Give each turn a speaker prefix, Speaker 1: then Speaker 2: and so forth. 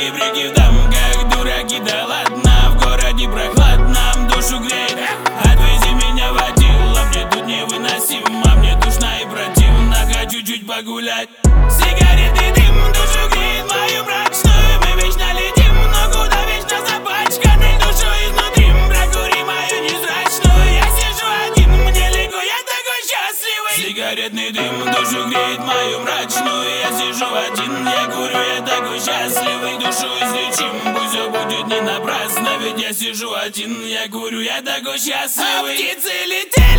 Speaker 1: брюки в дамках, дураки, да ладно. В городе прохладно, душу греет. Отвези меня в Атилла, мне тут невыносимо. Мне душно и противно, хочу чуть погулять. Сигареты, дым, душу греет мою мрачную. Мы вечно летим, но куда вечно запачканной душой изнутри. Прокури мою незрачную, я сижу один, мне легко, я такой счастливый. Сигаретный дым, душу греет мою мрачную. Я сижу один, я курю, я такой счастливый. Душу излечим, пусть все будет не напрасно. Ведь я сижу один, я курю, я такой счастливый. А птицы летят.